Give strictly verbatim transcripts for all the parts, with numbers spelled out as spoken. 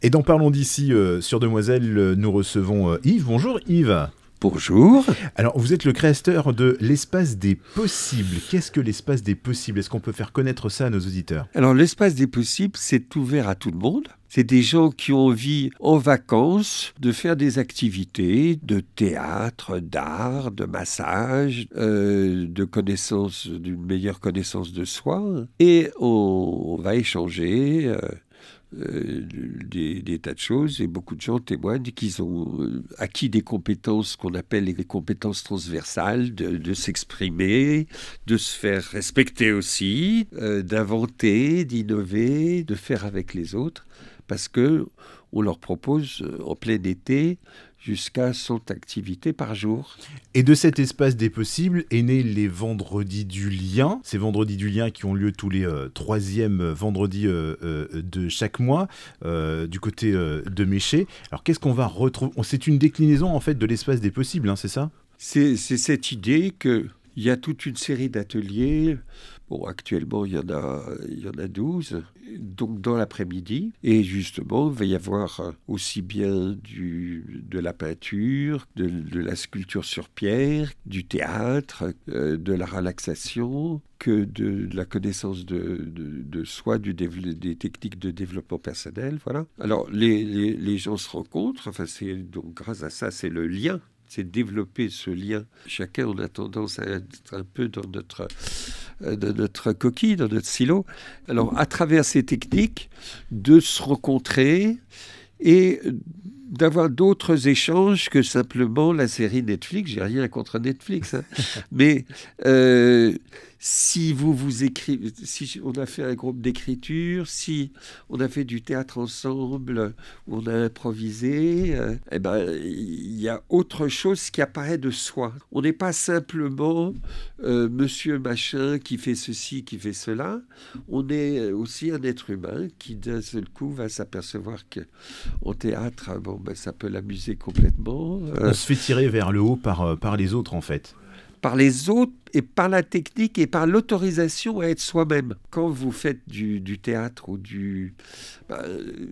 Et dans Parlons d'ici, euh, sur Demoiselle, euh, nous recevons euh, Yves. Bonjour Yves. Bonjour. Alors, vous êtes le créateur de l'Espace des Possibles. Qu'est-ce que l'Espace des Possibles ? Est-ce qu'on peut faire connaître ça à nos auditeurs ? Alors, l'Espace des Possibles, c'est ouvert à tout le monde. C'est des gens qui ont envie, en vacances, de faire des activités de théâtre, d'art, de massage, euh, de connaissance, d'une meilleure connaissance de soi. Et on, on va échanger euh, euh, des, des tas de choses. Et beaucoup de gens témoignent qu'ils ont acquis des compétences qu'on appelle les compétences transversales, de, de s'exprimer, de se faire respecter aussi, euh, d'inventer, d'innover, de faire avec les autres. Parce qu'on leur propose en plein été jusqu'à cent activités par jour. Et de cet espace des possibles est né les Vendredis du Lien. Ces Vendredis du Lien qui ont lieu tous les euh, troisièmes vendredis euh, euh, de chaque mois euh, du côté euh, de Méché. Alors qu'est-ce qu'on va retrouver ? C'est une déclinaison en fait de l'espace des possibles, hein, c'est ça ? c'est, c'est cette idée qu'il y a toute une série d'ateliers. Bon, actuellement, il y en a, il y en a douze, donc dans l'après-midi. Et justement, il va y avoir aussi bien du, de la peinture, de, de la sculpture sur pierre, du théâtre, euh, de la relaxation, que de, de la connaissance de, de, de soi, du dév- des techniques de développement personnel. Voilà. Alors, les, les, les gens se rencontrent. Enfin, c'est, donc, grâce à ça, c'est le lien. C'est développer ce lien. Chacun, on a tendance à être un peu dans notre, euh, dans notre coquille, dans notre silo. Alors, à travers ces techniques, de se rencontrer et d'avoir d'autres échanges que simplement la série Netflix. J'ai rien contre Netflix, hein. Mais euh, si vous vous écrivez, si on a fait un groupe d'écriture, si on a fait du théâtre ensemble, on a improvisé, euh, eh ben il y a autre chose qui apparaît de soi. On n'est pas simplement euh, Monsieur Machin qui fait ceci, qui fait cela. On est aussi un être humain qui d'un seul coup va s'apercevoir que au théâtre, bon, ben, ça peut l'amuser complètement. Euh, On se fait tirer vers le haut par, euh, par les autres, en fait. Par les autres et par la technique et par l'autorisation à être soi-même. Quand vous faites du, du théâtre ou du, ben,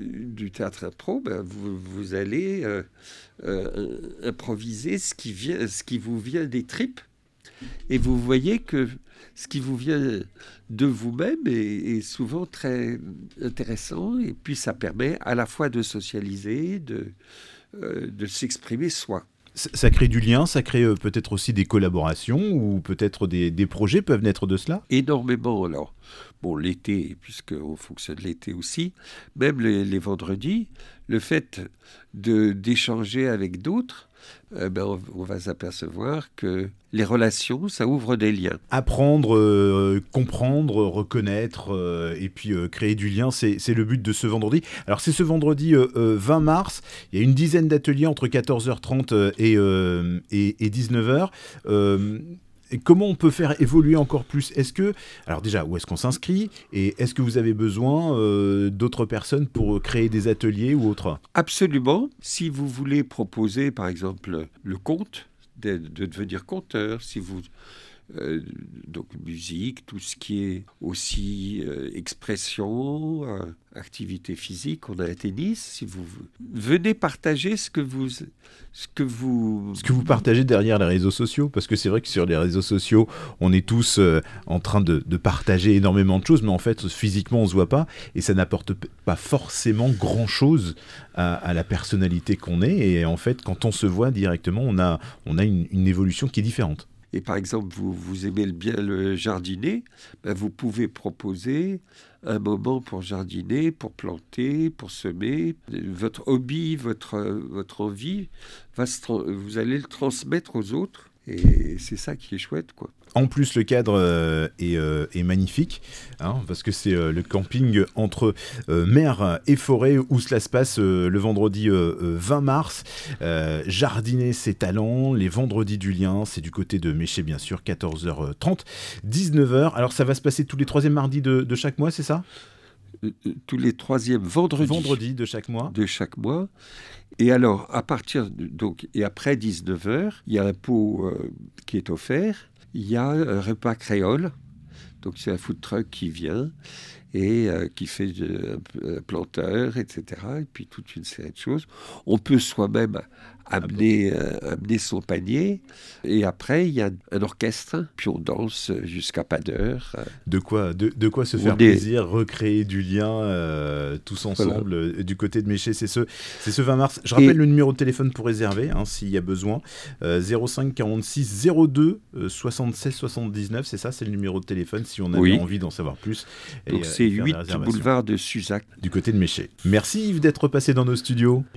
du théâtre impro, ben, vous, vous allez euh, euh, improviser ce qui, vient, ce qui vous vient des tripes. Et vous voyez que ce qui vous vient de vous-même est, est souvent très intéressant. Et puis ça permet à la fois de socialiser, de, euh, de s'exprimer soi. Ça crée du lien, ça crée euh, peut-être aussi des collaborations ou peut-être des, des projets peuvent naître de cela ? Énormément, alors. Bon, l'été, puisqu'on fonctionne l'été aussi, même les, les vendredis, le fait de, d'échanger avec d'autres, euh, ben on, on va s'apercevoir que les relations, ça ouvre des liens. Apprendre, euh, comprendre, reconnaître euh, et puis euh, créer du lien, c'est, c'est le but de ce vendredi. Alors c'est ce vendredi euh, euh, vingt mars, il y a une dizaine d'ateliers entre quatorze heures trente et, euh, et, et dix-neuf heures. Euh, Et comment on peut faire évoluer encore plus ? Est-ce que, alors déjà, où est-ce qu'on s'inscrit ? Et est-ce que vous avez besoin euh, d'autres personnes pour créer des ateliers ou autre ? Absolument. Si vous voulez proposer, par exemple, le conte, de, de devenir conteur, si vous... Euh, donc musique, tout ce qui est aussi euh, expression, euh, activité physique, on a un tennis. Si vous venez partager ce que vous, ce que vous, ce que vous partagez derrière les réseaux sociaux, parce que c'est vrai que sur les réseaux sociaux, on est tous euh, en train de, de partager énormément de choses, mais en fait physiquement on se voit pas et ça n'apporte pas forcément grand chose à, à la personnalité qu'on est. Et en fait, quand on se voit directement, on a, on a une, une évolution qui est différente. Et par exemple, vous, vous aimez bien le jardiner, ben vous pouvez proposer un moment pour jardiner, pour planter, pour semer. Votre hobby, votre, votre envie, va se tra- vous allez le transmettre aux autres. Et c'est ça qui est chouette, quoi. En plus, le cadre euh, est, euh, est magnifique, hein, parce que c'est euh, le camping entre euh, mer et forêt où cela se passe euh, le vendredi euh, vingt mars. Euh, jardiner ses talents, les vendredis du lien, c'est du côté de Méché, bien sûr, quatorze heures trente, dix-neuf heures. Alors, ça va se passer tous les troisièmes mardis de, de chaque mois, c'est ça ? Tous les troisièmes vendredis, vendredis de chaque mois. De chaque mois. Et alors, à partir de, donc, et après dix-neuf heures, il y a un pot euh, qui est offert. Il y a un repas créole. Donc, c'est un food truck qui vient. et euh, qui fait de, un planteur, et cetera. Et puis toute une série de choses. On peut soi-même amener, euh, amener son panier. Et après, il y a un orchestre, puis on danse jusqu'à pas d'heure. De quoi, de, de quoi se faire est... plaisir, recréer du lien euh, tous ensemble voilà. euh, du côté de Méché. C'est ce, c'est ce vingt mars. Je rappelle et... le numéro de téléphone pour réserver, hein, s'il y a besoin. Euh, zéro cinq quarante-six zéro deux soixante-seize soixante-dix-neuf, c'est ça, c'est le numéro de téléphone si on avait oui. envie d'en savoir plus. Donc et, c'est euh, huit boulevard de Suzac. Du côté de Méché. Merci Yves d'être passé dans nos studios.